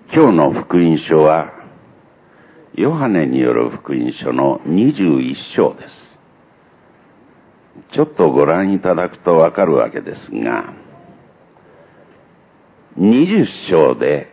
今日の福音書は、ヨハネによる福音書の21章です。ちょっとご覧いただくとわかるわけですが、20章で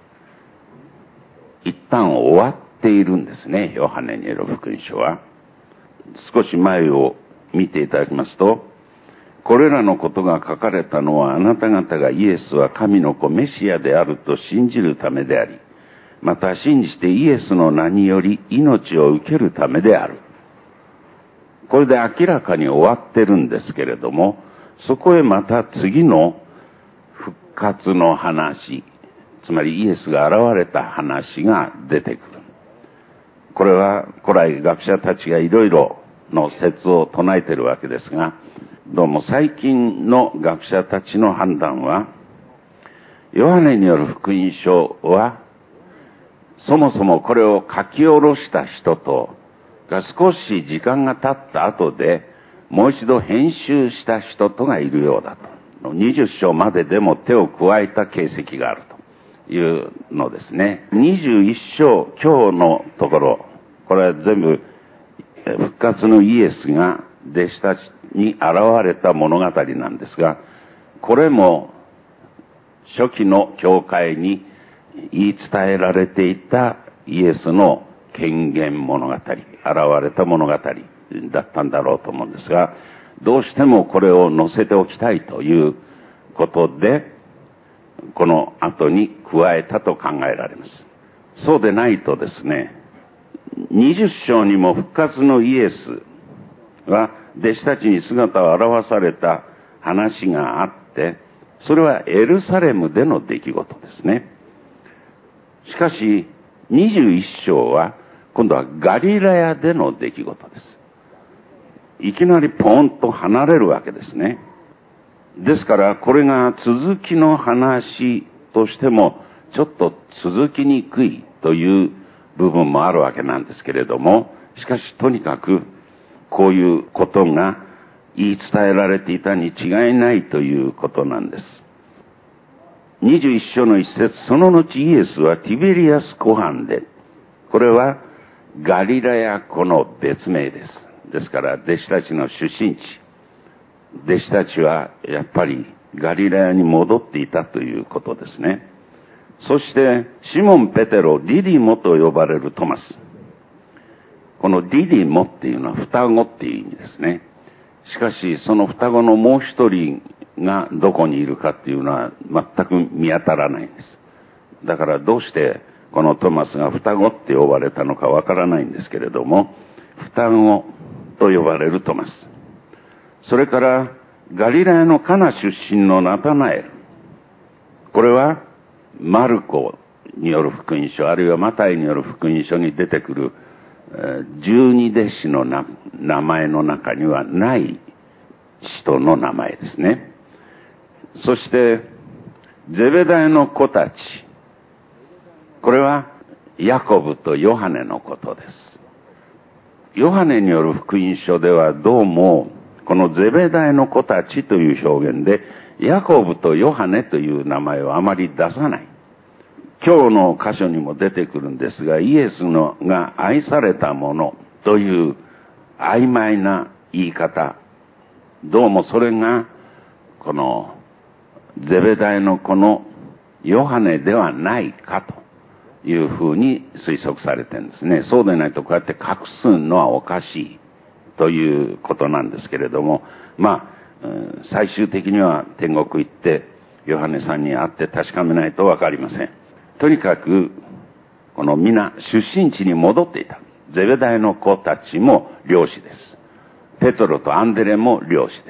一旦終わっているんですね、ヨハネによる福音書は。少し前を見ていただきますと、これらのことが書かれたのはあなた方がイエスは神の子メシアであると信じるためであり、また信じてイエスの名により命を受けるためである。これで明らかに終わってるんですけれども、そこへまた次の復活の話、つまりイエスが現れた話が出てくる。これは古来学者たちがいろいろの説を唱えているわけですが、どうも最近の学者たちの判断は、ヨハネによる福音書は、そもそもこれを書き下ろした人と、が少し時間が経った後で、もう一度編集した人とがいるようだと。20章まででも手を加えた形跡があるというのですね。21章、今日のところ、これは全部復活のイエスが弟子たちに現れた物語なんですが、これも初期の教会に言い伝えられていたイエスの権限物語、現れた物語だったんだろうと思うんですが、どうしてもこれを載せておきたいということで、この後に加えたと考えられます。そうでないとですね、20章にも復活のイエスは弟子たちに姿を現された話があって、それはエルサレムでの出来事ですね。しかし、21章は今度はガリラヤでの出来事です。いきなりポーンと離れるわけですね。ですから、これが続きの話としても、ちょっと続きにくいという部分もあるわけなんですけれども、しかしとにかく、こういうことが言い伝えられていたに違いないということなんです。21章の一節、その後イエスはティベリアス湖畔で、これはガリラヤ湖の別名です。ですから、弟子たちの出身地、弟子たちはやっぱりガリラヤに戻っていたということですね。そして、シモン・ペテロ、ディディモと呼ばれるトマス。このディディモっていうのは双子っていう意味ですね。しかし、その双子のもう一人がどこにいるかっていうのは全く見当たらないんです。だからどうしてこのトマスが双子って呼ばれたのかわからないんですけれども、双子と呼ばれるトマス。それからガリラヤのカナ出身のナタナエル。これはマルコによる福音書、あるいはマタイによる福音書に出てくる十二弟子の名前の中にはない人の名前ですね。そして、ゼベダイの子たち。これは、ヤコブとヨハネのことです。ヨハネによる福音書ではどうも、このゼベダイの子たちという表現で、ヤコブとヨハネという名前をあまり出さない。今日の箇所にも出てくるんですが、イエスのが愛されたものという曖昧な言い方。どうもそれが、このゼベダイの子のヨハネではないかというふうに推測されてるんですね。そうでないとこうやって隠すのはおかしいということなんですけれども、最終的には天国行ってヨハネさんに会って確かめないとわかりません。とにかく、この皆出身地に戻っていた。ゼベダイの子たちも漁師です。ペトロとアンデレも漁師です。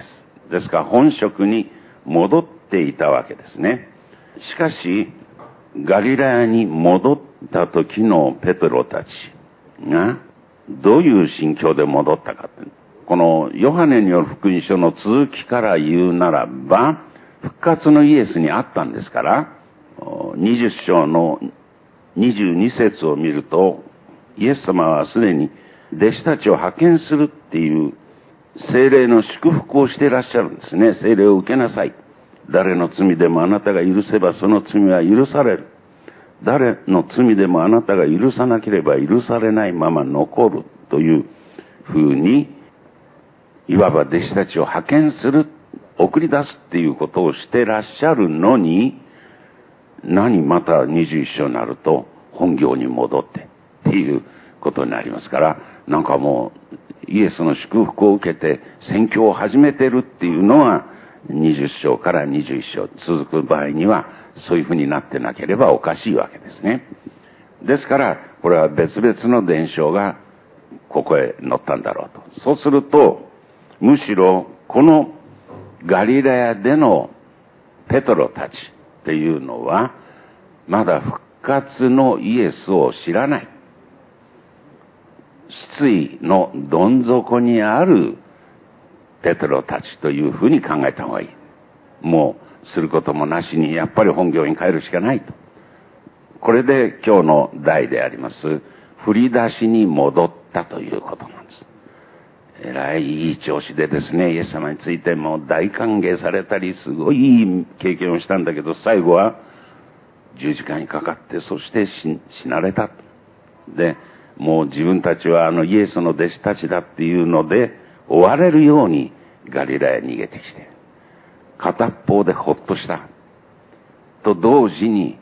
ですから本職に戻っていたわけですね。しかし、ガリラヤに戻った時のペトロたちが、どういう心境で戻ったか。このヨハネによる福音書の続きから言うならば、復活のイエスに会ったんですから、20章の22節を見ると、イエス様はすでに弟子たちを派遣するっていう聖霊の祝福をしていらっしゃるんですね。聖霊を受けなさい。誰の罪でもあなたが許せばその罪は許される。 誰の罪でもあなたが許さなければ許されないまま残るというふうに、いわば弟子たちを派遣する、送り出すっていうことをしてらっしゃるのに、また21章になると本業に戻ってっていうことになりますから、なんかもうイエスの祝福を受けて宣教を始めてるっていうのは20章から21章続く場合にはそういうふうになってなければおかしいわけですね。ですからこれは別々の伝承がここへ載ったんだろうと。そうするとむしろこのガリラヤでのペトロたちっていうのはまだ復活のイエスを知らない。失意のどん底にあるペトロたちというふうに考えた方がいい。もうすることもなしにやっぱり本業に帰るしかないと。これで今日の題であります振り出しに戻ったということなんです。えらいいい調子でですね、イエス様についても大歓迎されたりすごいいい経験をしたんだけど、最後は十字架にかかってそして死なれた。でもう自分たちはイエスの弟子たちだっていうので追われるようにガリラヤに逃げてきて、片方でほっとしたと同時に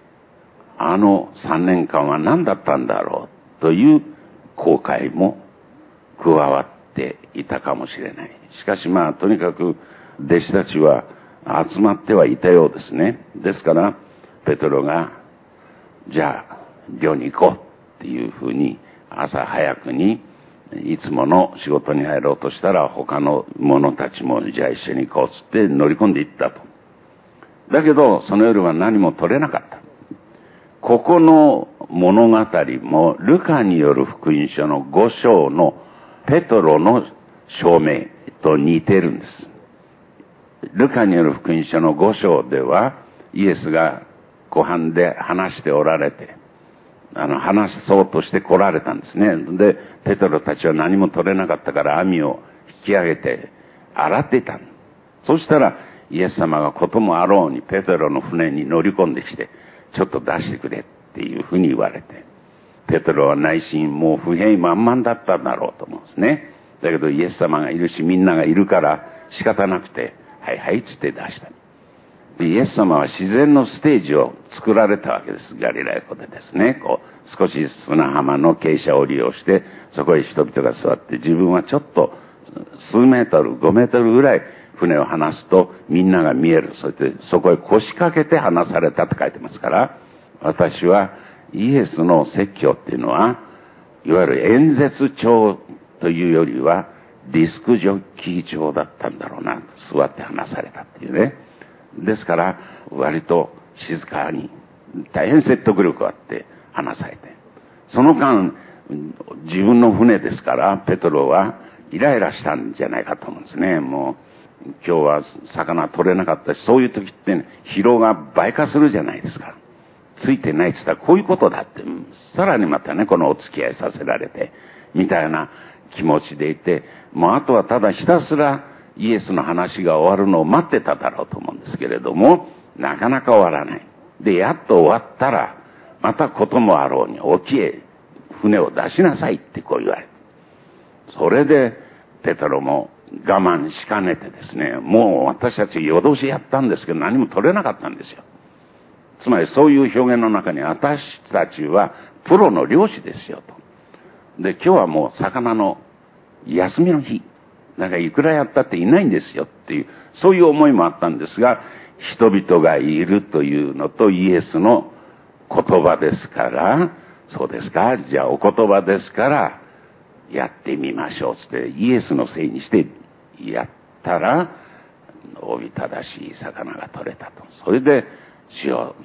3年間は何だったんだろうという後悔も加わっていたかもしれない。しかしとにかく弟子たちは集まってはいたようですね。ですからペトロがじゃあ寮に行こうっていうふうに朝早くにいつもの仕事に入ろうとしたら他の者たちもじゃあ一緒に行こうっつって乗り込んでいったと。だけどその夜は何も取れなかった。ここの物語もルカによる福音書の5章のペトロの証明と似てるんです。ルカによる福音書の5章ではイエスが湖畔で話しておられて、話そうとして来られたんですね。で、ペトロたちは何も取れなかったから網を引き上げて洗っていた。そしたらイエス様がこともあろうにペトロの船に乗り込んできて、ちょっと出してくれっていうふうに言われて、ペトロは内心もう不平満々だったんだろうと思うんですね。だけどイエス様がいるしみんながいるから仕方なくて、はいはいっつって出した。イエス様は自然のステージを作られたわけです。ガリラヤ湖でですね。少し砂浜の傾斜を利用して、そこへ人々が座って、自分はちょっと数メートル、5メートルぐらい船を離すとみんなが見える。そしてそこへ腰掛けて離されたって書いてますから、私はイエスの説教っていうのは、いわゆる演説調というよりは、ディスクジョッキー調だったんだろうな。座って話されたっていうね。ですから割と静かに大変説得力があって話されて、その間自分の船ですからペトロはイライラしたんじゃないかと思うんですね。もう今日は魚取れなかったし、そういう時って、疲労が倍化するじゃないですか。ついてないって言ったらこういうことだって、さらにまたねこのお付き合いさせられてみたいな気持ちでいて、もうあとはただひたすらイエスの話が終わるのを待ってただろうと思うんですけれども、なかなか終わらない。で、やっと終わったら、またこともあろうに沖へ船を出しなさいってこう言われる。それで、ペトロも我慢しかねてですね、もう私たち夜通しやったんですけど何も取れなかったんですよ。つまりそういう表現の中に私たちはプロの漁師ですよと。で、今日はもう魚の休みの日。なんかいくらやったっていないんですよっていう、そういう思いもあったんですが、人々がいるというのとイエスの言葉ですから、そうですか、じゃあお言葉ですからやってみましょうってイエスのせいにしてやったら、おびただしい魚が取れたと。それで主よ、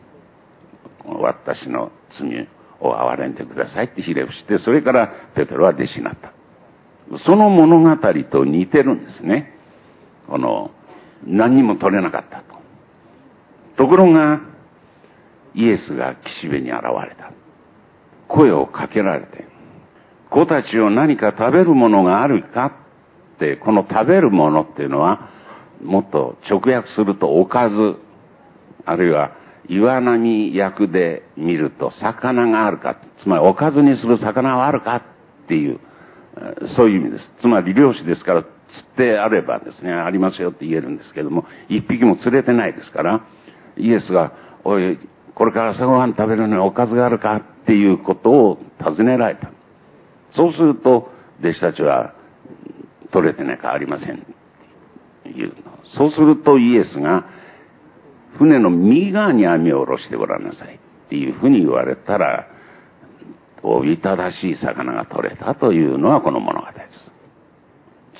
私の罪を憐れんでくださいってひれ伏して、それからペテロは弟子になった。その物語と似てるんですね。何にも取れなかったと。ところが、イエスが岸辺に現れた。声をかけられて、子たちを何か食べるものがあるかって、この食べるものっていうのは、もっと直訳するとおかず、あるいは岩波役で見ると魚があるか、つまりおかずにする魚はあるかっていう、そういう意味です。つまり漁師ですから釣ってあればですね、ありますよって言えるんですけども、一匹も釣れてないですから、イエスが、おい、これから朝ごはん食べるのにおかずがあるかっていうことを尋ねられた。そうすると、弟子たちは、取れてないかありません。いうの。そうするとイエスが、船の右側に網を下ろしてごらんなさいっていうふうに言われたら、おびただしい魚が取れたというのはこの物語です。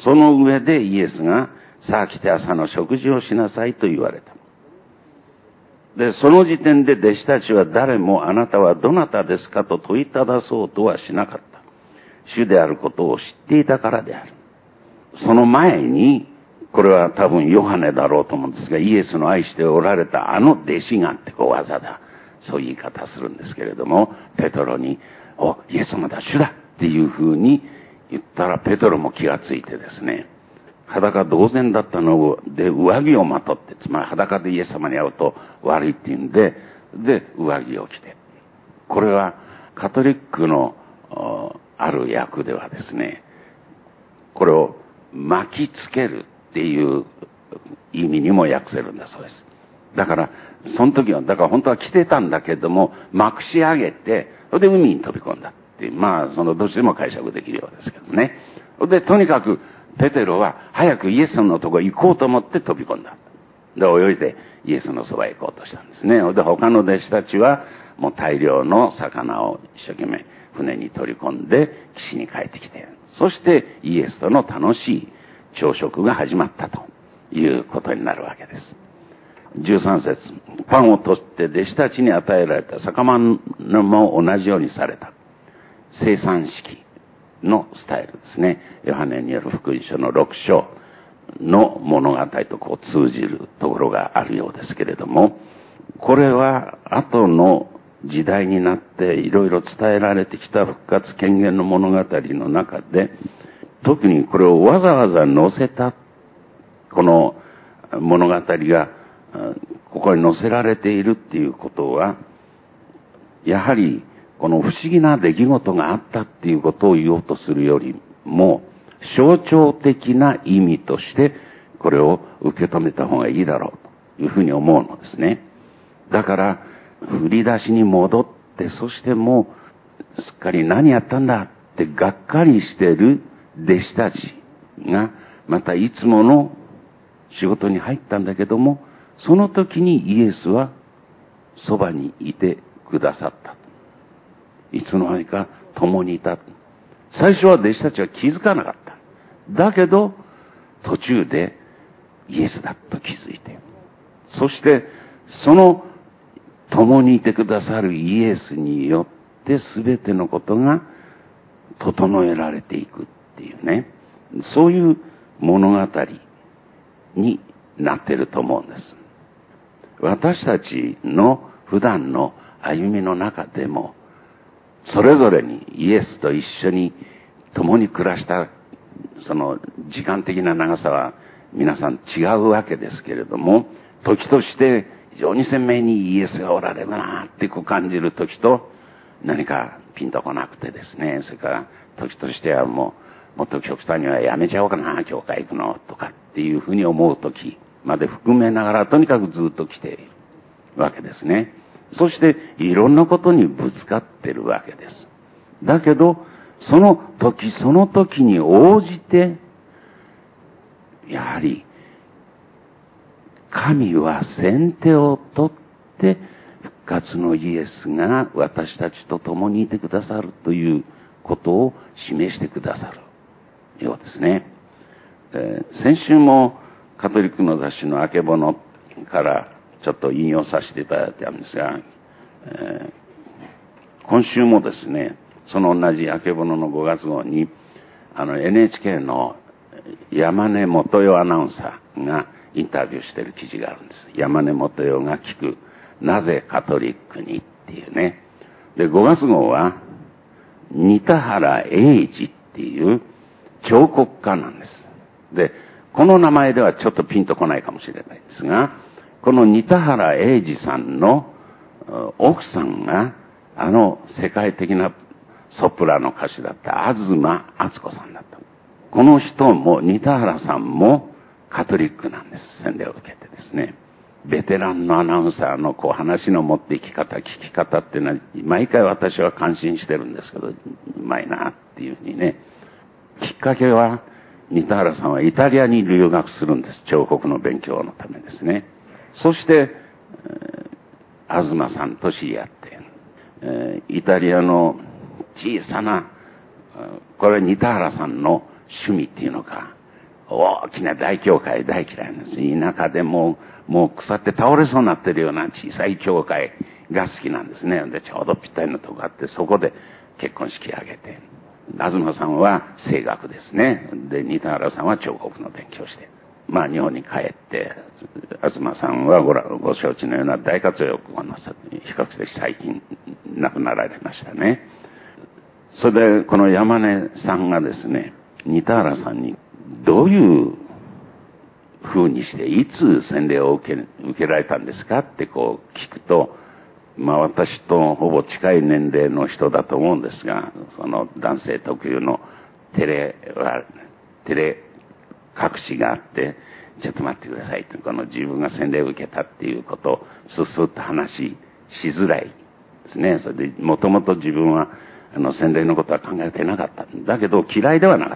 その上でイエスが、さあ来て朝の食事をしなさいと言われた。で、その時点で弟子たちは誰もあなたはどなたですかと問いただそうとはしなかった。主であることを知っていたからである。その前に、これは多分ヨハネだろうと思うんですが、イエスの愛しておられたあの弟子がってこう技だ。そういう言い方するんですけれども、ペトロに、お、イエス様だ、主だっていう風に言ったら、ペトロも気がついてですね、裸同然だったので上着をまとって、つまり裸でイエス様に会うと悪いっていうんで、上着を着て。これはカトリックのある訳ではですね、これを巻きつけるっていう意味にも訳せるんだそうです。だから、その時は、だから本当は着てたんだけども、まくし上げて、それで海に飛び込んだっていう、まあ、どっちでも解釈できるようですけどね。で、とにかく、ペテロは早くイエス様のところへ行こうと思って飛び込んだ。で、泳いでイエスのそばへ行こうとしたんですね。で、他の弟子たちは、もう大量の魚を一生懸命船に取り込んで、岸に帰ってきて、そしてイエスとの楽しい朝食が始まったということになるわけです。13節、パンを取って弟子たちに与えられた魚も同じようにされた。生産式のスタイルですね。ヨハネによる福音書の6章の物語とこう通じるところがあるようですけれども、これは後の時代になっていろいろ伝えられてきた復活権限の物語の中で、特にこれをわざわざ載せた、この物語がここに載せられているっていうことは、やはりこの不思議な出来事があったっていうことを言おうとするよりも、象徴的な意味としてこれを受け止めた方がいいだろうというふうに思うのですね。だから振り出しに戻って、そしてもうすっかり何やったんだってがっかりしている弟子たちがまたいつもの仕事に入ったんだけども、その時にイエスはそばにいてくださった。いつの間にか共にいた。最初は弟子たちは気づかなかった。だけど途中でイエスだと気づいて、そしてその共にいてくださるイエスによって全てのことが整えられていくっていうね、そういう物語になっていると思うんです。私たちの普段の歩みの中でも、それぞれにイエスと一緒に共に暮らしたその時間的な長さは皆さん違うわけですけれども、時として非常に鮮明にイエスがおられるなってこう感じる時と、何かピンとこなくてですね、それから時としてはもっと極端にはやめちゃおうかな、教会行くのとかっていうふうに思う時まで含めながら、とにかくずっと来ているわけですね。そしていろんなことにぶつかってるわけです。だけどその時その時に応じて、やはり神は先手を取って復活のイエスが私たちと共にいてくださるということを示してくださるようですね。先週もカトリックの雑誌のあけぼのからちょっと引用させていただいたんですが、今週もですね、その同じあけぼのの5月号にNHK の山根元代アナウンサーがインタビューしている記事があるんです。山根元代が聞くなぜカトリックにっていうね。で、5月号は仁田原英治っていう彫刻家なんです。で、この名前ではちょっとピンとこないかもしれないですが、この仁田原英治さんの奥さんが世界的なソプラノ歌手だった東敦子さんだった。この人も、新田原さんもカトリックなんです。洗礼を受けてですね。ベテランのアナウンサーの話の持っていき方、聞き方っていうのは、毎回私は感心してるんですけど、うまいなっていうふうにね。きっかけは、新田原さんはイタリアに留学するんです。彫刻の勉強のためですね。そして、東さんと知り合って、イタリアの小さな、これは新田原さんの趣味っていうのか、大きな大教会大嫌いなんです。田舎でもう腐って倒れそうになってるような小さい教会が好きなんですね。で、ちょうどぴったりのとこがあって、そこで結婚式挙げて、東さんは声楽ですね。で、新田原さんは彫刻の勉強して、日本に帰って、東さんはご承知のような大活躍をなさって、比較的最近亡くなられましたね。それで、この山根さんがですね、新田原さんにどういう風にして、いつ洗礼を受けられたんですかって聞くと、私とほぼ近い年齢の人だと思うんですが、その男性特有の照れ隠しがあって、ちょっと待ってくださいって、この自分が洗礼を受けたっていうことをスッと話しづらいですね。それで、もともと自分は洗礼のことは考えてなかった。だけど嫌いではなかった。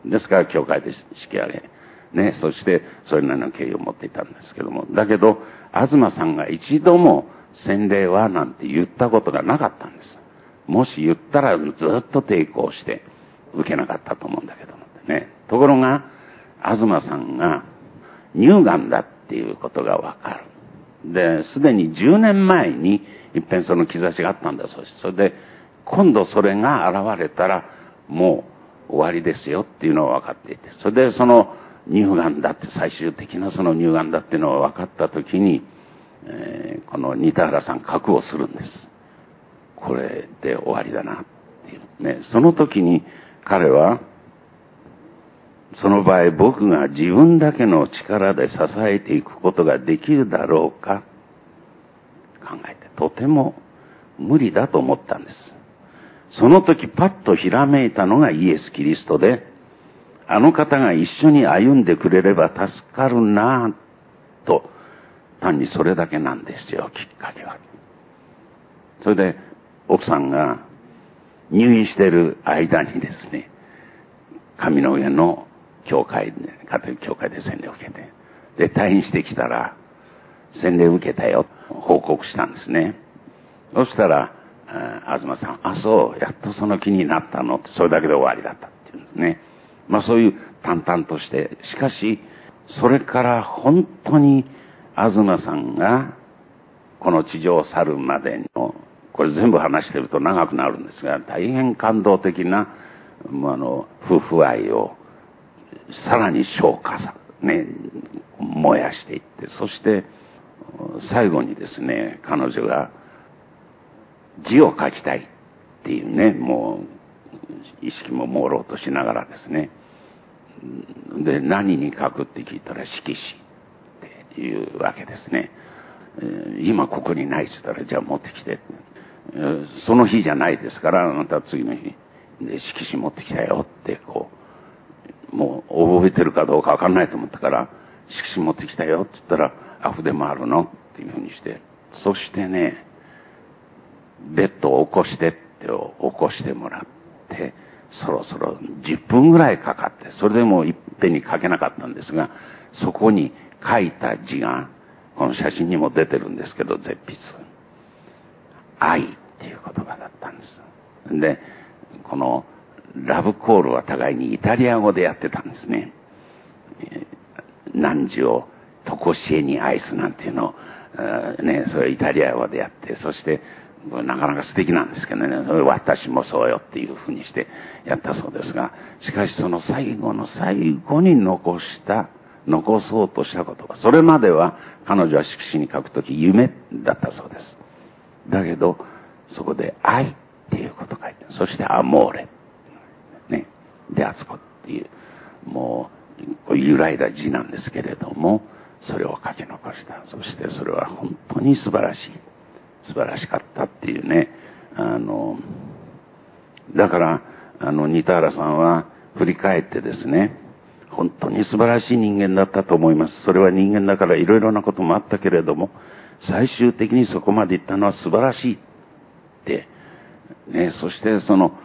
ですから、教会で式挙げ。ね、そして、それなりの敬意を持っていたんですけども。だけど、東さんが一度も洗礼はなんて言ったことがなかったんです。もし言ったらずっと抵抗して受けなかったと思うんだけどもね。ところが、東さんが乳がんだっていうことがわかる。で、すでに10年前に一遍その兆しがあったんだそうです。それで、今度それが現れたらもう終わりですよっていうのは分かっていて、それでその乳がんだって最終的なその乳がんだっていうのが分かったときに、この新田原さん覚悟するんです。これで終わりだなっていうね。その時に彼は、その場合僕が自分だけの力で支えていくことができるだろうか考えて、とても無理だと思ったんです。その時パッとひらめいたのがイエス・キリストで、あの方が一緒に歩んでくれれば助かるなぁと、単にそれだけなんですよ、きっかけは。それで奥さんが入院している間にですね、上野毛の教会で、カトリック教会で洗礼を受けて、で、退院してきたら、洗礼を受けたよ、報告したんですね。そしたら、東さん、そう、やっとその気になったのって、それだけで終わりだったっていうんですね。そういう淡々として、しかし、それから本当に、東さんが、この地上を去るまでの、これ全部話してると長くなるんですが、大変感動的な、夫婦愛を、さらに昇華さ、ね、燃やしていって、そして、最後にですね、彼女が、字を書きたいっていうね、もう、意識も朦朧としながらですね。で、何に書くって聞いたら、色紙っていうわけですね。今ここにないって言ったら、じゃあ持ってきて。その日じゃないですから、あなたは次の日、で、色紙持ってきたよってもう覚えてるかどうかわかんないと思ったから、色紙持ってきたよって言ったら、筆もあるのっていうふうにして、そしてね、ベッドを起こしてって起こしてもらって、そろそろ10分ぐらいかかって、それでもいっぺんに書けなかったんですが、そこに書いた字が、この写真にも出てるんですけど、絶筆。愛っていう言葉だったんです。で、このラブコールは互いにイタリア語でやってたんですね。汝をとこしえに愛すなんていうのを、ね、それイタリア語でやって、そして、なかなか素敵なんですけどね、それ私もそうよっていうふうにしてやったそうですが、しかしその最後の最後に残そうとした言葉、それまでは彼女は色紙に書くとき夢だったそうです。だけど、そこで愛っていうことを書いて、そしてアモーレ。ね。で、あつこっていう、もう、揺らいだ字なんですけれども、それを書き残した。そしてそれは本当に素晴らしい。 素晴らしかったっていうね。だから、新田原さんは振り返ってですね、本当に素晴らしい人間だったと思います。それは人間だからいろいろなこともあったけれども、最終的にそこまで行ったのは素晴らしいって、ね、そして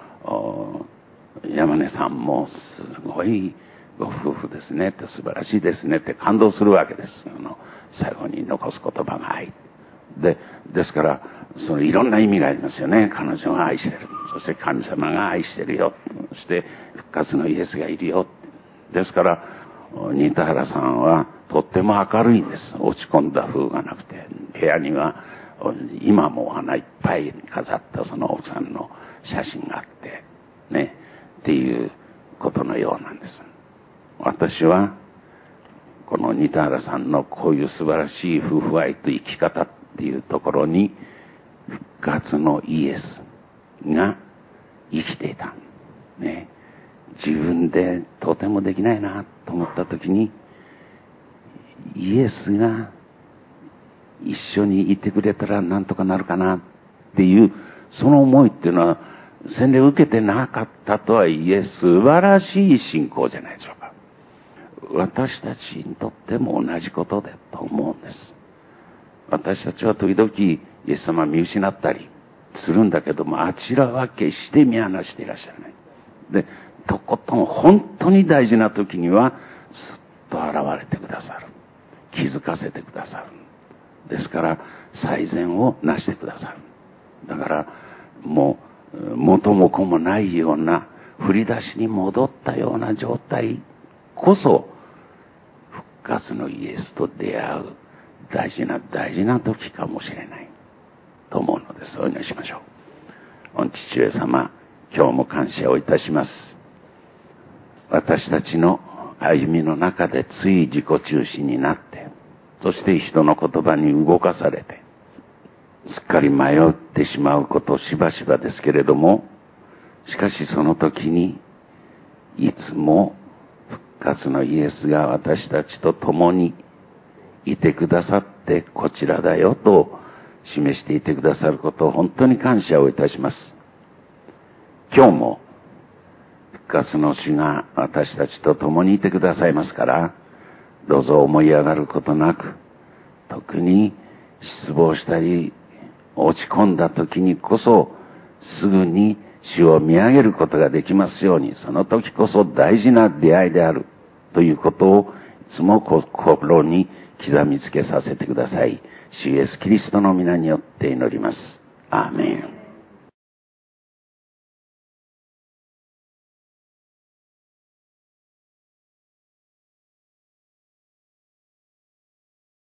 山根さんもすごいご夫婦ですねって、素晴らしいですねって感動するわけです。最後に残す言葉が愛。ですから、いろんな意味がありますよね。彼女が愛してる。そして神様が愛してるよ。そして復活のイエスがいるよ。ですから、新田原さんはとっても明るいんです。落ち込んだ風がなくて。部屋には今もお花いっぱい飾ったその奥さんの写真があって、ね、っていうことのようなんです。私は、この新田原さんのこういう素晴らしい夫婦愛と生き方っていうところに、復活のイエスが生きていた。ね。自分でとてもできないなと思ったときに、イエスが一緒にいてくれたらなんとかなるかなっていう、その思いっていうのは、洗礼を受けてなかったとはいえ、素晴らしい信仰じゃないでしょうか。私たちにとっても同じことだと思うんです。私たちは時々イエス様を見失ったりするんだけども、あちらは決して見放していらっしゃらない。で、とことん本当に大事な時には、すっと現れてくださる。気づかせてくださる。ですから、最善をなしてくださる。だから、もう、元も子もないような、振り出しに戻ったような状態こそ、復活のイエスと出会う大事な時かもしれないと思うのです。お祈りしましょう。御父上様、今日も感謝をいたします。私たちの歩みの中でつい自己中心になって、そして人の言葉に動かされて、すっかり迷ってしまうことしばしばですけれども、しかしその時にいつも復活のイエスが私たちと共にいてくださってこちらだよと示していてくださることを本当に感謝をいたします。今日も復活の主が私たちと共にいてくださいますから、どうぞ思い上がることなく、特に失望したり落ち込んだ時にこそすぐに主を見上げることができますように、その時こそ大事な出会いであるということをいつも心に刻みつけさせてください。主イエスキリストの皆によって祈ります。アーメン。